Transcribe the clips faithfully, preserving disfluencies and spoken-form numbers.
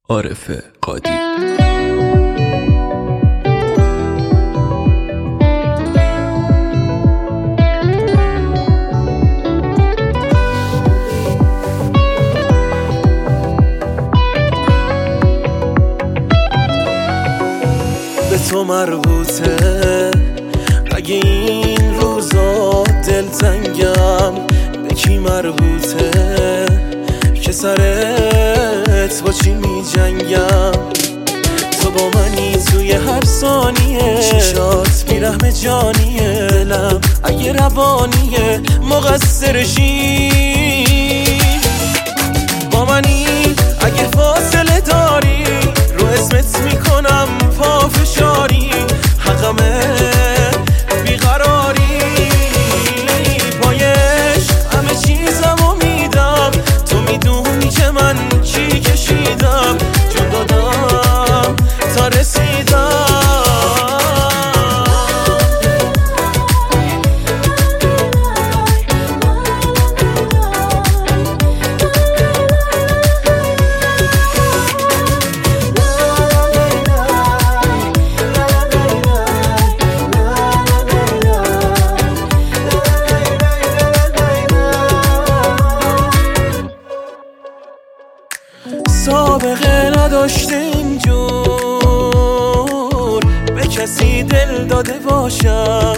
عارف قادی. به تو مربوطه اگه این روزا دلتنگم، به کی مربوطه که سرت با چی می جنگم؟ تو با منی توی هر ثانیه، چشات بیرحم جانیه، دلم اگه روانیه مقصرشی. با منی اگه فاصله داری، رو اسمت میکنم پافشاری، حقمه بیقراری. پایش همه چیزمو میدم، تو میدونی که من چی کشیدم، جون دادم تا رسیدم. سابقه نداشته اینجور به کسی دل داده باشم،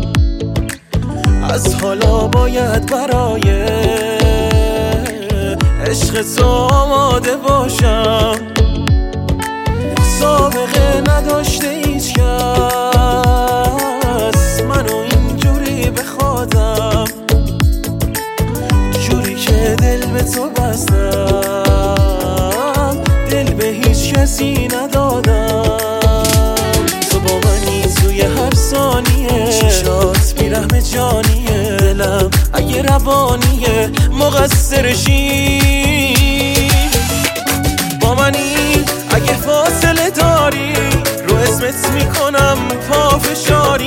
از حالا باید برای عشق تو آماده باشم. سابقه نداشته هیچ کس منو اینجوری بخوادم، جوری که دل به تو بستم، دل به هیچ کسی ندادم. تو با منی توی هر ثانیه، چشات بیرحم جانیه، دلم اگه روانیه مقصرشی. با منی اگه فاصله داری، رو اسمت میکنم پافشاری.